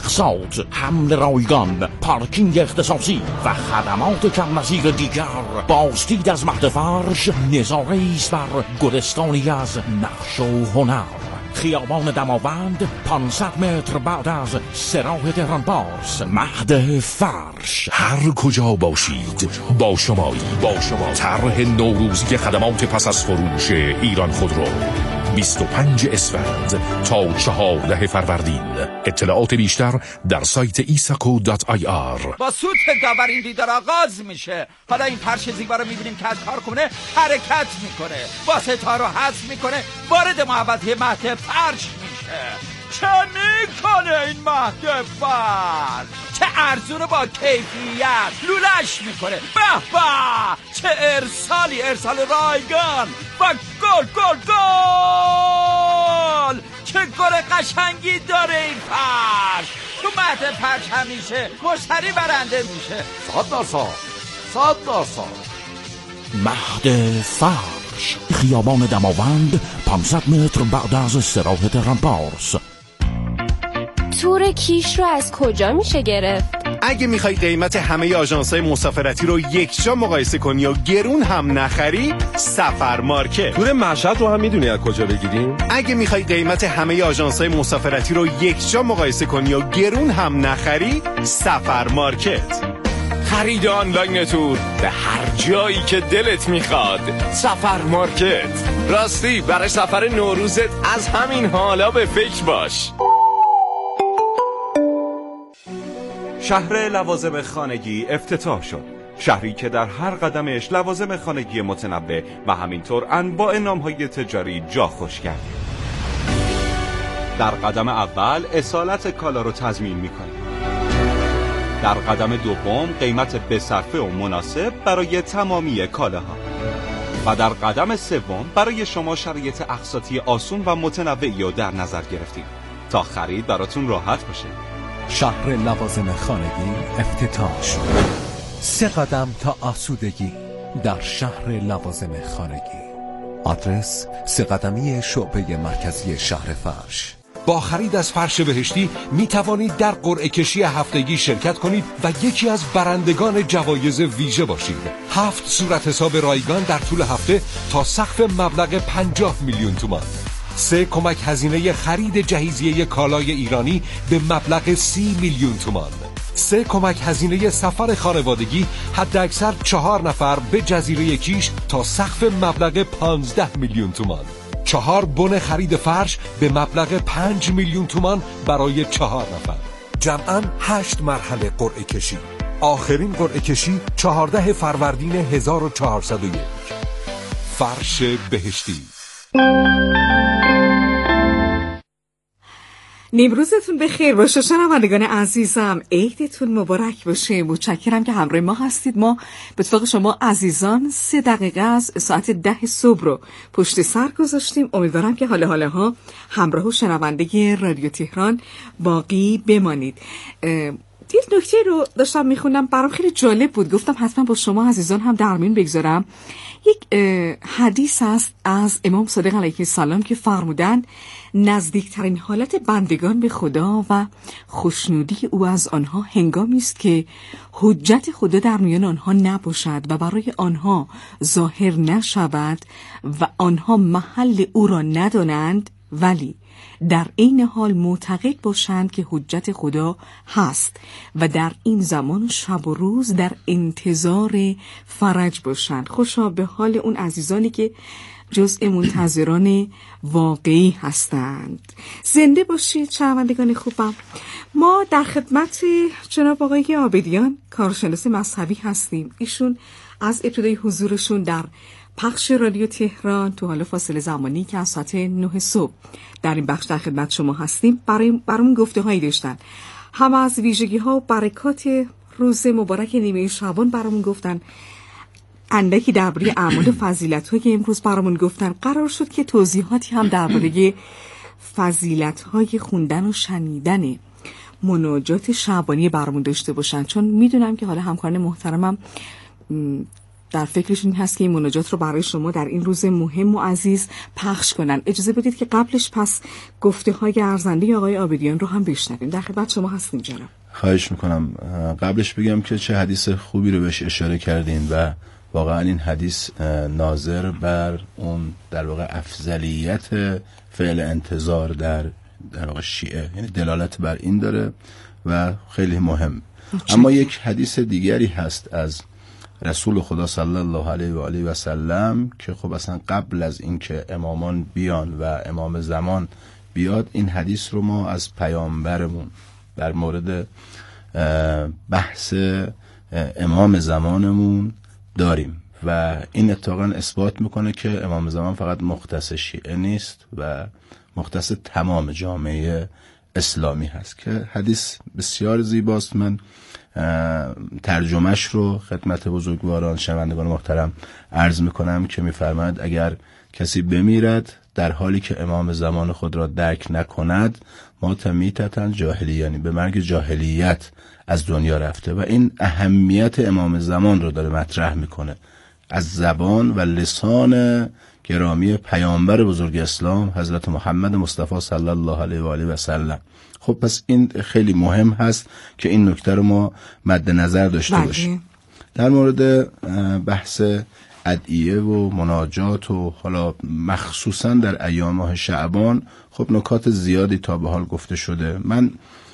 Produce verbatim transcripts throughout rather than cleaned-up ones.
اقساط، حمل رایگان، پارکینگ اختصاصی و خدمات کم نظیر دیگر. بازدید از مهد فرش نظاره ایست بر گلستانی از نقش و هنر. خیابان دماوند پانصد متر بعد از سراح تهران پارس. مهد فرش. هر کجا باشید با شمایی. با شما طرح نوروزی خدمات پس از فروش ایران خودرو بیست و پنج اسفند تا چهارده فروردین. اطلاعات بیشتر در سایت ایساکو دات آی آر. با سوت داور این دیدار آغاز میشه. حالا این فرش زیبا رو میبینیم که از کارخونه حرکت میکنه، واسطه‌ها رو حذف میکنه، وارد محوطه مهد فرش میشه. چه میکنه این مهد فرش؟ چه ارزون با کیفیت لولش میکنه. به به چه ارسالی، ارسال رایگان و گل گل گل. چه گل قشنگی داره این فرش. تو مهد فرش همیشه مشتری برنده میشه. صد درصد صد درصد. مهد فرش، خیابان دماوند پانصد متر بعد از سراح تهران پارس. تور کیش رو از کجا میشه گرفت؟ اگه میخوای قیمت همه آژانس‌های مسافرتی رو یکجا مقایسه کنی و گرون هم نخری، سفر مارکت. تور مشهد رو هم میدونی از کجا بگیریم؟ اگه میخوای قیمت همه آژانس‌های مسافرتی رو یکجا مقایسه کنی و گرون هم نخری، سفر مارکت. خرید آنلاین تور به هر جایی که دلت میخواد، سفر مارکت. راستی برای سفر نوروزت از همین حالا به فکر باش. شهر لوازم خانگی افتتاح شد. شهری که در هر قدمش لوازم خانگی متنوع و همینطور انواع نام‌های تجاری جا خوش کرد. در قدم اول اصالت کالا رو تضمین می‌کنه. در قدم دوم قیمت بصرفه و مناسب برای تمامی کالاها. و در قدم سوم برای شما شرایط اقساطی آسون و متنوعی رو در نظر گرفتیم تا خرید براتون راحت باشه. شهر لوازم خانگی افتتاح شد. سه قدم تا آسودگی در شهر لوازم خانگی. آدرس سه قدمی شعبه مرکزی شهر فرش. با خرید از فرش بهشتی می توانید در قرعه کشی هفتگی شرکت کنید و یکی از برندگان جوایز ویژه باشید. هفت صورت حساب رایگان در طول هفته تا سقف مبلغ پنجاه میلیون تومان. سه کمک هزینه خرید جهیزیه کالای ایرانی به مبلغ سی میلیون تومان. سه کمک هزینه سفر خانوادگی حد اکثر چهار نفر به جزیره کیش تا سقف مبلغ پانزده میلیون تومان. چهار بن خرید فرش به مبلغ پنج میلیون تومان برای چهار نفر. جمعاً هشت مرحله قرعه کشی. آخرین قرعه کشی چهارده فروردین هزار و چهارصد و یک. فرش بهشتی. نیمروزتون بخیر باشه شنوندگان عزیزم. عیدتون مبارک باشه. متشکرم که همراه ما هستید. ما به اتفاق شما عزیزان سه دقیقه از ساعت ده صبح رو پشت سر گذاشتیم. امیدوارم که حال حاله ها همراه و شنونده رادیو تهران باقی بمانید. یه نکته رو داشتم میخوندم برام خیلی جالب بود، گفتم حتما با شما عزیزان هم در میون بگذارم. یک حدیث است از امام صادق علیه السلام که فرمودند نزدیکترین حالت بندگان به خدا و خوشنودی او از آنها هنگامی است که حجت خدا در میان آنها نباشد و برای آنها ظاهر نشود و آنها محل او را ندانند، ولی در این حال معتقد باشند که حجت خدا هست و در این زمان شب و روز در انتظار فرج باشند. خوشا به حال اون عزیزانی که جزء منتظران واقعی هستند. زنده باشید شنوندگان خوبم. ما در خدمت جناب آقای عابدیان کارشناس مذهبی هستیم. ایشون از ابتدای حضورشون در پخش رادیو تهران تو حال فاصله زمانی که از ساعت نه صبح در این بخش در خدمت شما هستیم برای برامون گفته هایی داشتن. هم از ویژگی ها و برکات روز مبارک نیمه شعبان برامون گفتن، اندکی درباره اعمال و فضیلت های امروز برامون گفتن. قرار شد که توضیحاتی هم درباره فضیلت های خوندن و شنیدن مناجات شعبانی برامون داشته باشن، چون میدونم که حالا همکاران محترمم در فکرشون هست که این مناجات رو برای شما در این روز مهم و عزیز پخش کنن. اجازه بدید که قبلش پس گفته های ارزنده آقای عابدیان رو هم بشنویم. در خدمت شما هستیم جناب. خواهش میکنم. قبلش بگم که چه حدیث خوبی رو بهش اشاره کردین و واقعا این حدیث ناظر بر اون در واقع افضلیت فعل انتظار در در واقع شیعه، یعنی دلالت بر این داره و خیلی مهم. اما یک حدیث دیگری هست از رسول خدا صلی الله علیه و آله و سلم که خب اصلا قبل از اینکه امامان بیان و امام زمان بیاد این حدیث رو ما از پیامبرمون در مورد بحث امام زمانمون داریم و این اتفاقا اثبات میکنه که امام زمان فقط مختص شیعه نیست و مختص تمام جامعه اسلامی هست که حدیث بسیار زیباست. من ترجمهش رو خدمت بزرگواران شنوندگان محترم عرض میکنم که میفرماید اگر کسی بمیرد در حالی که امام زمان خود را درک نکند مات میتتن جاهلی، یعنی به مرگ جاهلیت از دنیا رفته و این اهمیت امام زمان رو داره مطرح میکنه از زبان و لسان گرامی پیامبر بزرگ اسلام حضرت محمد مصطفی صلی الله علیه و آله و سلم. خب پس این خیلی مهم هست که این نکته رو ما مد نظر داشته باشیم. در مورد بحث ادعیه و مناجات و حالا مخصوصا در ایام ماه شعبان خب نکات زیادی تا به حال گفته شده. من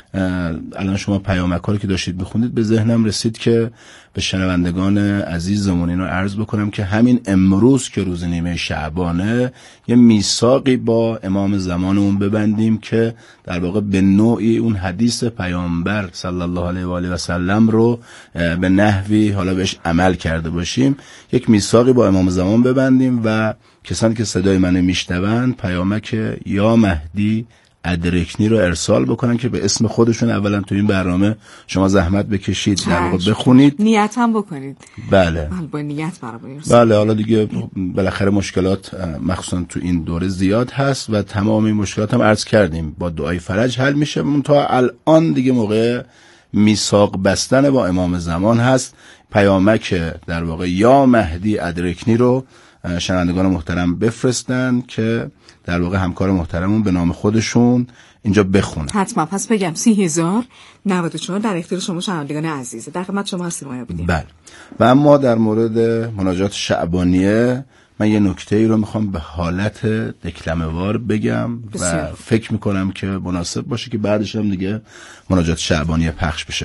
الان شما پیامک‌ها رو که داشتید بخونید به ذهنم رسید که به شنوندگان عزیزمون اینو عرض بکنم که همین امروز که روز نیمه شعبانه یه میثاقی با امام زمانمون ببندیم که در واقع به نوعی اون حدیث پیامبر صلی الله علیه و آله و سلم رو به نحوی حالا بهش عمل کرده باشیم. یک میثاقی با امام زمان ببندیم و کسانی که صدای منو میشنون پیامک یا مهدی ادرکنی رو ارسال بکنن که به اسم خودشون اولا تو این برنامه شما زحمت بکشید در واقع بخونید، نیت هم بکنید. بله با نیت برای ارسال. بله حالا دیگه بالاخره مشکلات مخصوصا تو این دوره زیاد هست و تمام این مشکلات هم عرض کردیم با دعای فرج حل میشه. تا الان دیگه موقع میثاق بستن با امام زمان هست. پیامک در واقع یا مهدی ادرکنی رو شنوندگان محترم بفرستن که در واقع همکار محترمون به نام خودشون اینجا بخونن. حتما. پس بگم سی هزار نود و چهار در اختیار شما شنوندگان عزیزه. در خدمت شما هستیم آیا بدیم. بله. و اما در مورد مناجات شعبانیه من یه نکته ای رو میخوام به حالت دکلمه وار بگم بسیار. و فکر میکنم که مناسب باشه که بعدش هم دیگه مناجات شعبانیه پخش بشه.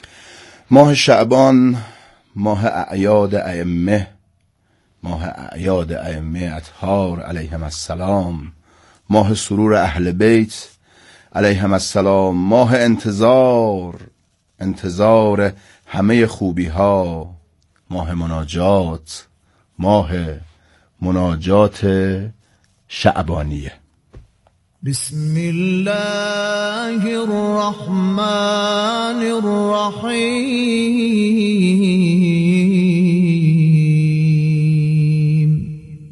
ماه شعبان ماه اعیاد ائمه، ماه اعیاد ائمه اطهار علیهم السلام، ماه سرور اهل بیت علیهم السلام، ماه انتظار انتظار همه خوبی ها، ماه مناجات، ماه مناجات شعبانیه. بسم الله الرحمن الرحیم.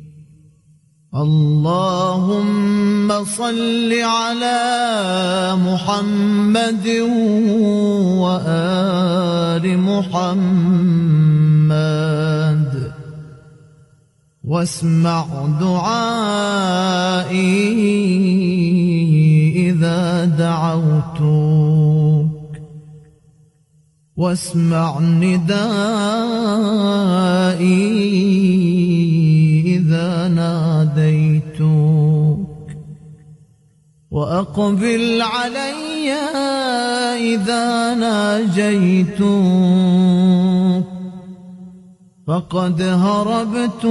اللهم صل على محمد و آل محمد واسمع دعائي إذا دعوتك واسمع ندائي إذا ناديتك وأقبل علي إذا ناجيتك فقد هربت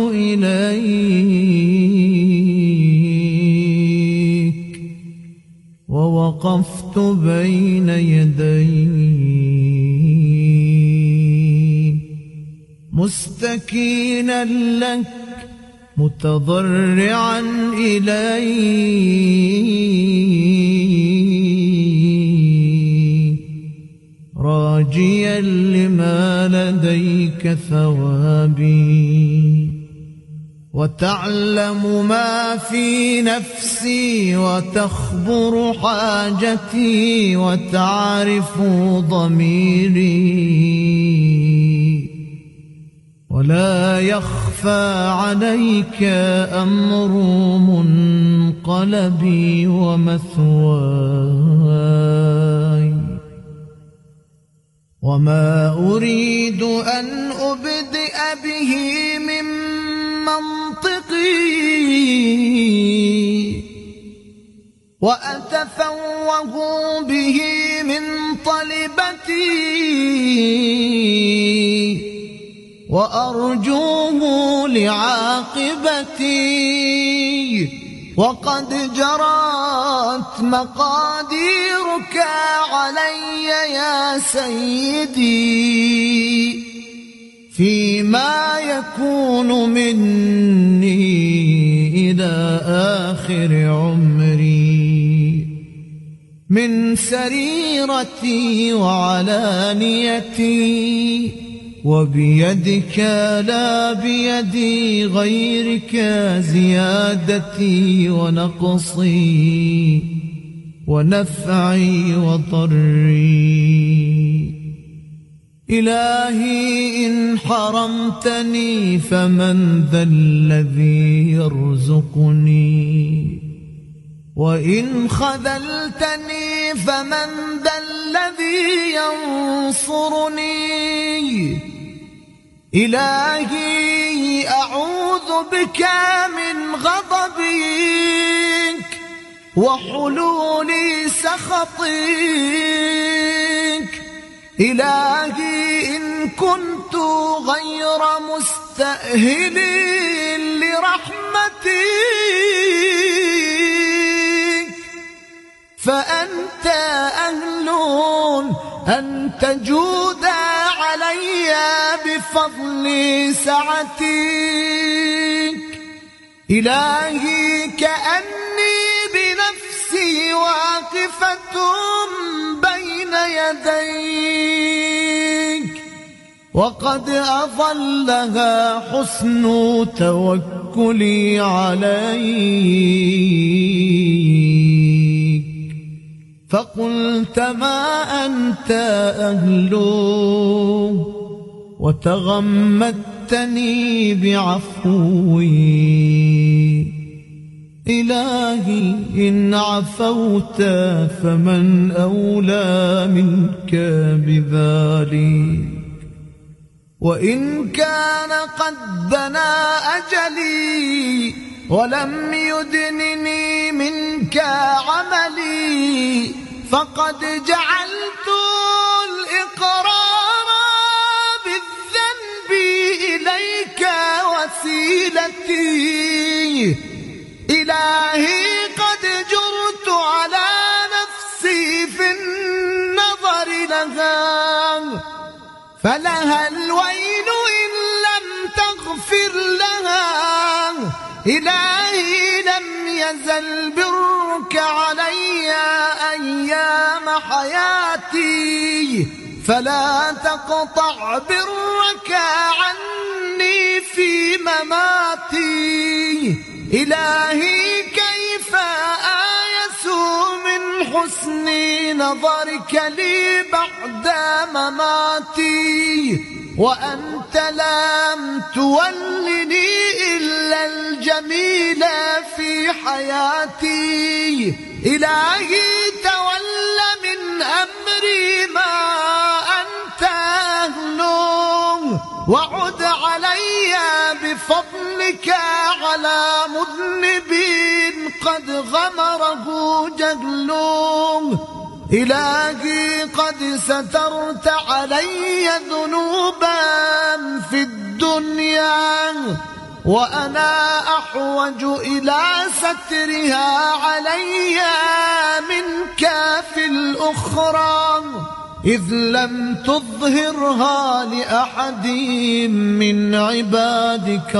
إليك ووقفت بين يديك مستكينا لك متضرعا إليك راجيا لما لديك ثوابي وتعلم ما في نفسي وتخبر حاجتي وتعرف ضميري ولا يخفى عليك أمر منقلبي ومثواي وما أريد أن أبدئ به من منطقي وأتفوه به من طلبتي وأرجوه لعاقبتي وقد جرت مقاديرك علي يا سيدي فيما يكون مني إلى آخر عمري من سريرتي وعلانيتي وبيدك لا بيد غيرك زيادتي ونقصي ونفعي وضري إلهي إن حرمتني فمن ذا الذي يرزقني وإن خذلتني فمن ذا الذي ينصرني إلهي أعوذ بك من غضبك وحلول سخطك إلهي إن كنت غير مستأهل لرحمتك فأنت أهل أن تجود علي بفضل سعتك إلهي كأني بنفسي واقفة بين يديك وقد أظلها حسن توكلي عليك فقلت ما أنت أهله وتغمدتني بعفوي إلهي إن عفوت فمن أولى منك بذلك وإن كان قد دنا أجلي ولم يدنني منك عملي فقد جعلت الإقرار بالذنب إليك وسيلتي إلهي قد جرت على نفسي في النظر لها فلها الويل إن لم تغفر لها إلهي لم يزل برك علي أيام حياتي فلا تقطع برك عني في مماتي إلهي كيف آيس من حسن نظرك لي بعد مماتي وأنت لم تولني إلا الجميل في حياتي إلهي تول من أمري ما أنت أهله وعد علي بفضلك على مذنب قد غمره جهله إلهي قد سترت علي ذنوبا في الدنيا وأنا أحوج إلى سترها علي منك في الأخرى إذ لم تظهرها لأحد من عبادك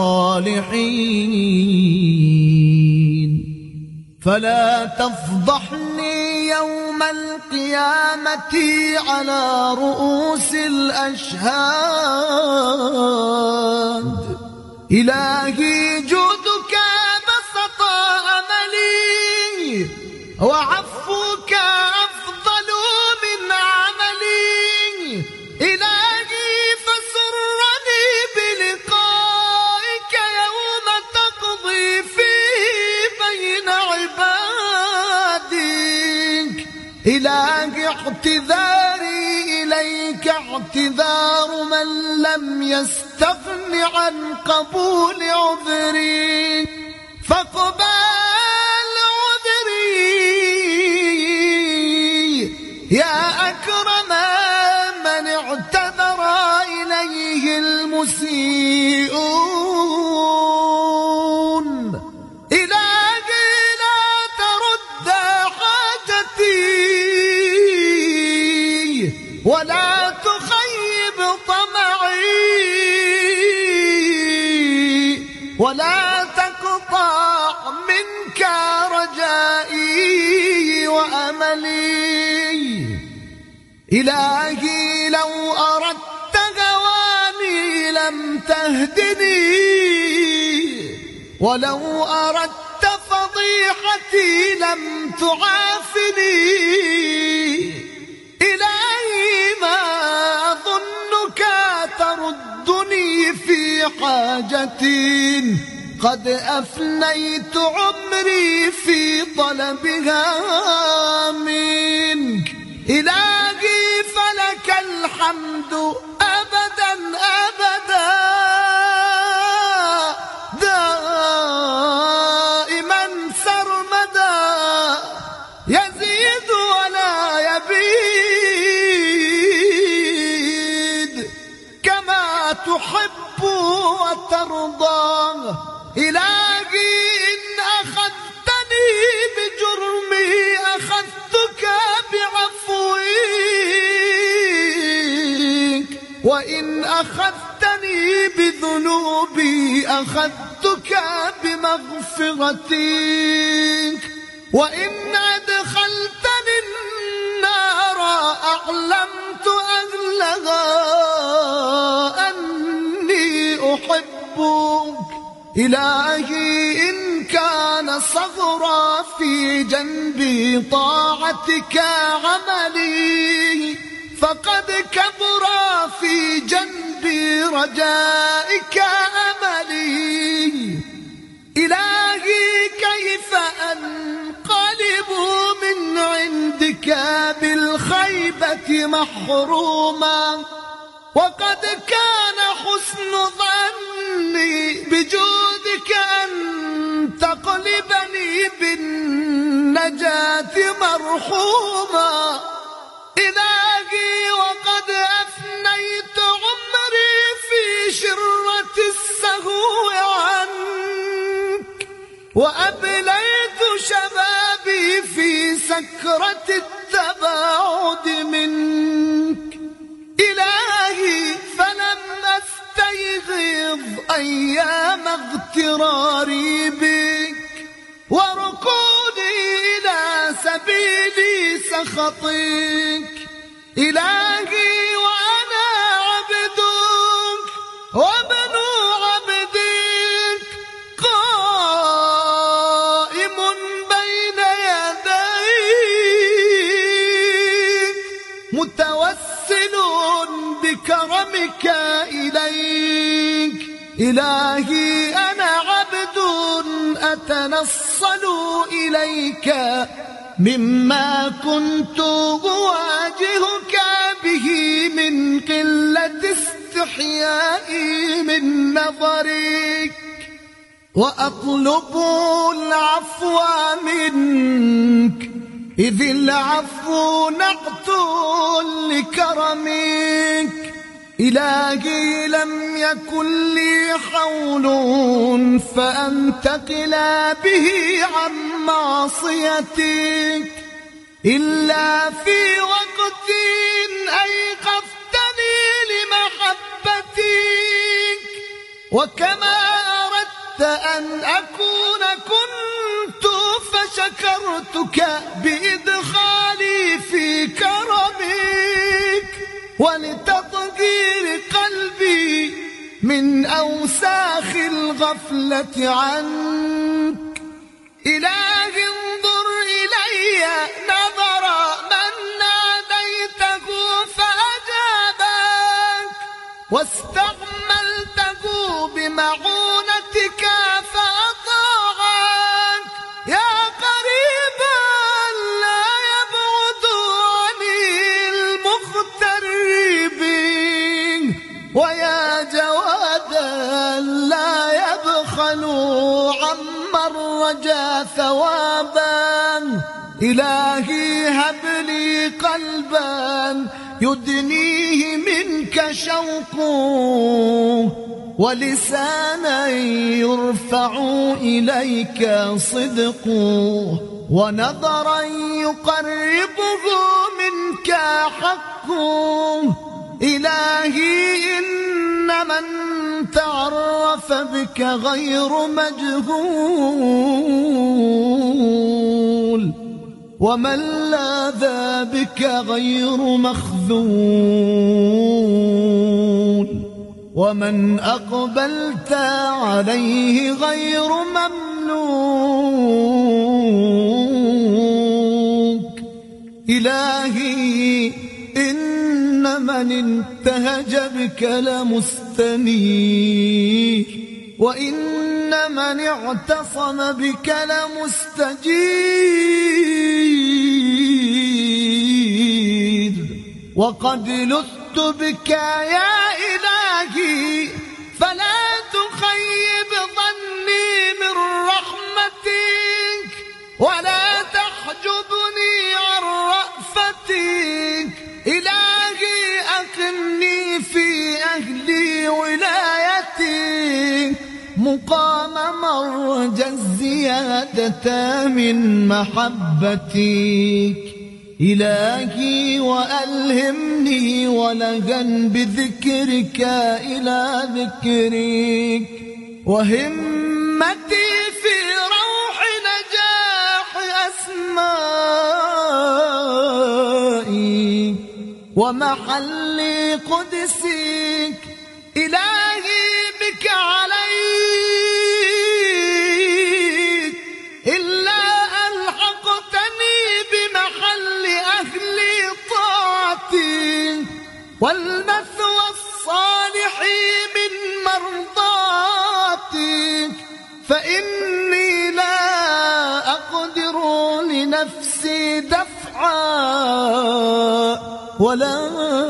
الصالحين فلا تفضحني يوم القيامة على رؤوس الأشهاد إلهي جودك بسط أملي وعفوك أفضل من عملي إلهي فسرني اعتذاري إليك اعتذار من لم يستغن عن قبول عذري، فاقبل عذري يا أكرم من اعتذر إليه المسيئون. إلهي لا ترد حاجتي ولا تخيب طمعي ولا تقطع منك رجائي وأملي. إلهي لو أردت هواني لم تهدني، ولو أردت فضيحتي لم تعافني. إلهي ما أظنك تردني في حاجة قد أفنيت عمري في طلبها منك. إلهي فلك الحمد أبدا أبدا دائما سرمدا، يزيد ولا يبيد كما تحب وترضى. إلهي إن أخذتني بجرمي أخذتك بعفوك، وإن أخذتني بذنوبي أخذتك بمغفرتك، وإن أدخلتني النار أعلمت أهلها أني أحبك. إلهي إن كان صغرا في جنبي طاعتك عملي، فقد كبر في جنبي رجائك أملي. إلهي كيف أنقلب من عندك بالخيبة محروما، وقد كان حسن ظني بجودك أن تقلبني بالنجاة مرحوما. إلهي وقد أفنيت عمري في شرة السهو عنك، وأبليت شبابي في سكرة التباعد منك. إلهي فلم أستيغظ أيام اغتراري بك وركوني إلى سبيل سخطك. إلهي وأنا عبدك وابن عبدك قائم بين يديك متوسل بكرمك إليك. إلهي أنا عبد أتنصل إليك مما كنت أواجهك به من قلة استحيائي من نظرك، وأطلب العفو منك إذ العفو نعت لكرمك. إلهي لم يكن لي حول فأنتقل به عن معصيتك إلا في وقت أيقظتني لمحبتك، وكما أردت أن أكون كنت فشكرتك بإدخالي في كرمك ولتطهير قلبي من أوساخ الغفلة عنك. إلهي انظر إلي نظر من ناديته فأجابك، واستعملته بمعونتك فأطاعك. يا قريبا لا يبعد عني بخلوا عمن رجا ثوابا إلهي هب لي قلبا يدنيه منك شوقه ولسانا يرفع إليك صدقه ونظرا يقربه منك حقه إلهي إن من تعرف بك غير مجهول ومن لاذ بك غير مخذول ومن أقبلت عليه غير مملوك إلهي إن من انتهج بك لمستنير وإن من اعتصم بك لمستجير وقد لذت بك يا إلهي فلا تخيب ظني من رحمتك ولا تحجبني عن رأفتك إلهي أقمني في أهلي ولايتك مقام مرجى الزيادة من محبتك إلهي وألهمني ولغا بذكرك إلى ذكرك وهمتي في روح نجاح أسمائي ومحل قدسك إلهي بك عليك إلا ألحقتني بمحل أهل طاعتك والمثوى الصالح من مرضاتك فإني لا أقدر لنفسي دفعا ولا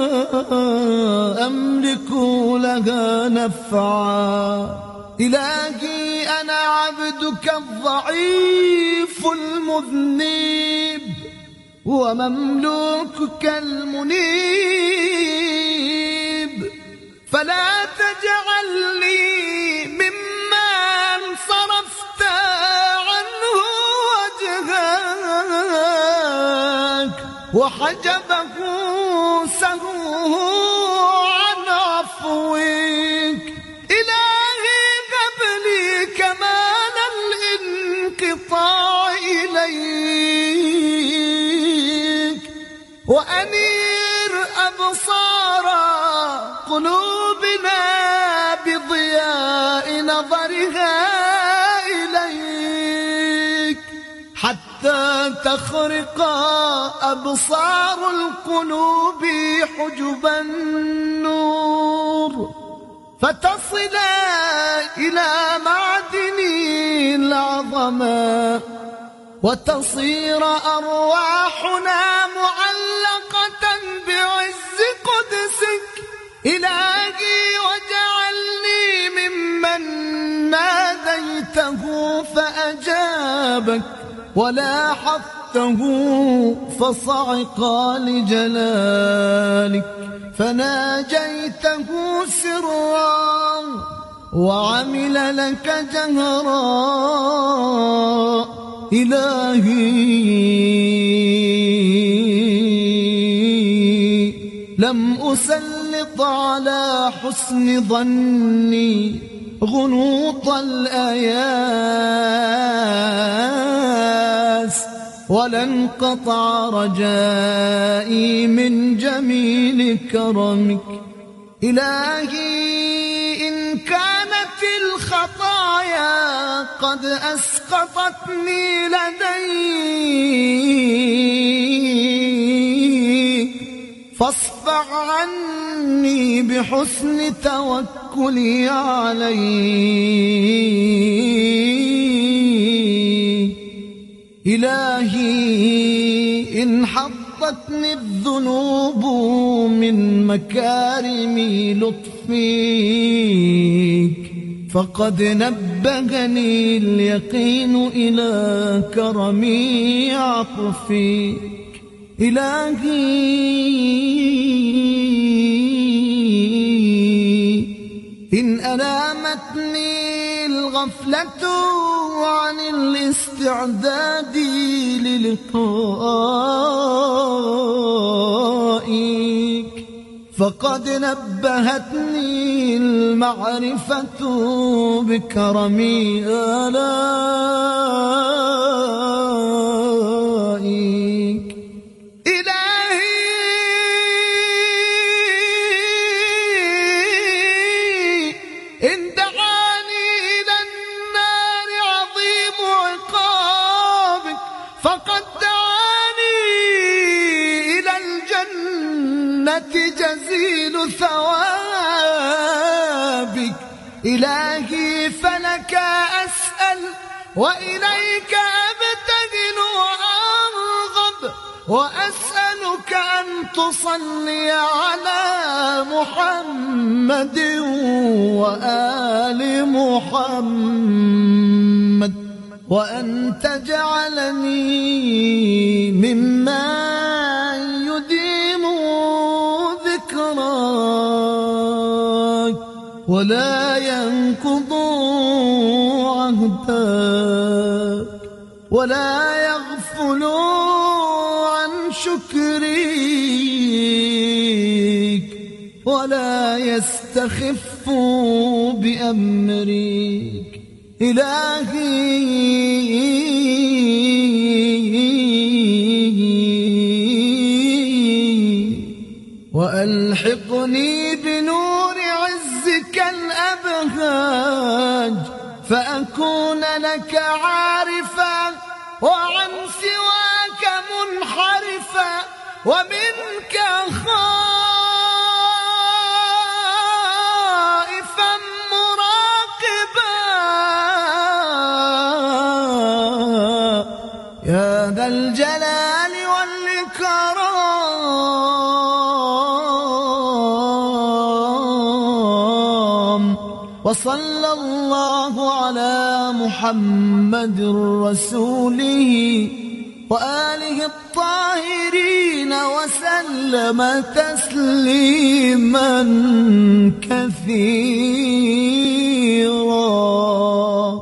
أملك لها نفعا إلهي أنا عبدك الضعيف المذنب ومملوكك المنيب فلا تجعلني ممن صرفت عنه وجهك وحجبه سهوه عن عفوك إلهي هب لي كمال الانقطاع إليك وأنير أبصار قلوبنا بضياء نظرها إليك حتى تخرق أبصار القلوب حجب النور فتصل إلى معدن العظمة وتصير أرواحنا معلقة بعز قدسك إلهي واجعلني ممن ناديته فأجابك ولاحظته فصعق لجلالك فناجيته سرا وعمل لك جهرا إلهي لم أسلط على حسن ظني غنوط الآياس ولا انقطع رجائي من جميل كرمك إلهي إن كانت الخطايا قد أسقطتني لديك فاصفع عني بحسن توكلي عليك إلهي إن حطتني الذنوب من مكارم لطفك فقد نبهني اليقين إلى كرمي عطفك إلهي إن ألامتني الغفلة عن الاستعداد للقائك فقد نبهتني المعرفة بكرمي آلائك إلهي إن دعاني إلى النار عظيم عقابك فقد دعاني إلى الجنة جزيل ثوابك إلهي فلك أسأل وإليك أبتهل وأرغب وأسألك أن تصلي على محمد وآل محمد وأن تجعلني ممن يديم ذكراك ولا ينقض عهدك ولا يغفل عن شكرك ولا يستخف بأمرك إلهي وألحقني بنور عزك الأبهاج فأكون لك عارفا وعن سواك منحرفا ومنك خائفا مراقبا يا ذا الجلال والإكرام وصلى الله على محمد رسوله وآله الطاهرين وسلم تسليما كثيرا.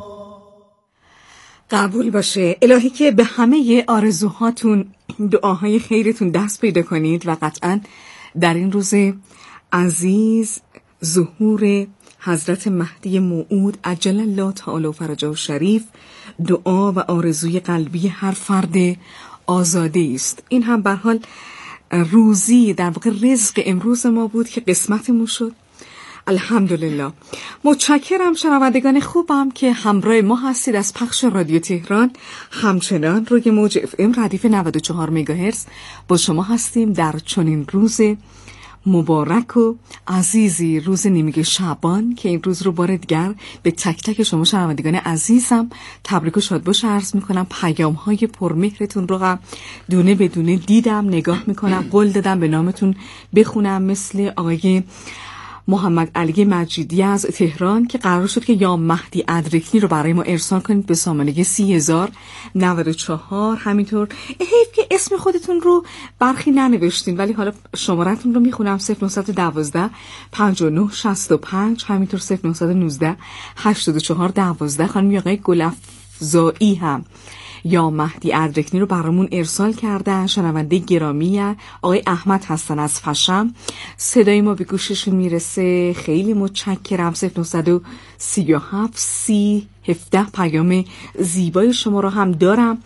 قبول باشه الهی که به همه آرزوهاتون دعاهای خیرتون دست پیدا کنید و قطعا در این روز عزیز ظهور حضرت مهدی موعود عجل الله تعالی فرجه شریف دعا و آرزوی قلبی هر فرد آزاده است. این هم به حال روزی در واقع رزق امروز ما بود که قسمتمون شد. الحمدلله. متشکرم شنوندگان خوبم که همراه ما هستید از پخش رادیو تهران. همچنان روی موج اف ام ردیف نود و چهار مگاهرتز با شما هستیم در چنین روز مبارک و عزیزی، روز نیمه شعبان که این روز رو بار دیگر به تک تک شما شنوندگان عزیزم تبریک و شادباش عرض میکنم. پیام های پرمهرتون رو هم دونه به دونه دیدم، نگاه میکنم، قول دادم به نامتون بخونم، مثل آقای محمد علی مجیدی از تهران که قرار شد که یا مهدی ادرکنی رو برای ما ارسال کنید به سامانه سی هزار نود و چهار. همینطور حیف که اسم خودتون رو برخی ننوشتین، ولی حالا شمارتون رو میخونم: صفر نه یک دو پنجاه و نه شصت و پنج، همینطور صفر نه یک نو هشتاد و چهار دوازده. خانم آقای گلفزایی هم یا مهدی ادرکنی رو برامون ارسال کردن. شنونده گرامی آقای احمد هستن از فشم، صدای ما به گوششون میرسه، خیلی متشکرم. صفر نه سه هفت سی هفده پیام زیبای شما رو هم دارم.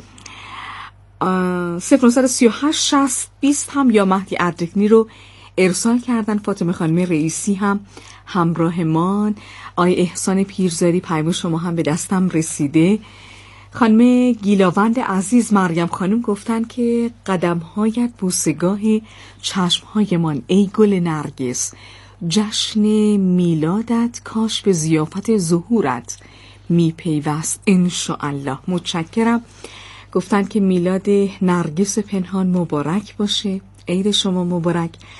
صفر نه سه هشت شصت بیست هم یا مهدی ادرکنی رو ارسال کردن. فاطمه خانم رئیسی هم همراهمان. آقای احسان پیرزاری پیام شما هم به دستم رسیده. خانم گیلاوند عزیز مریم خانم گفتن که قدم‌هایت بوسگاه چشم‌هایمان ای گل نرگس، جشن میلادت کاش به ضیافت ظهورت میپیوست انشاءالله. متشکرم. گفتن که میلاد نرگس پنهان مبارک باشه، عید شما مبارک.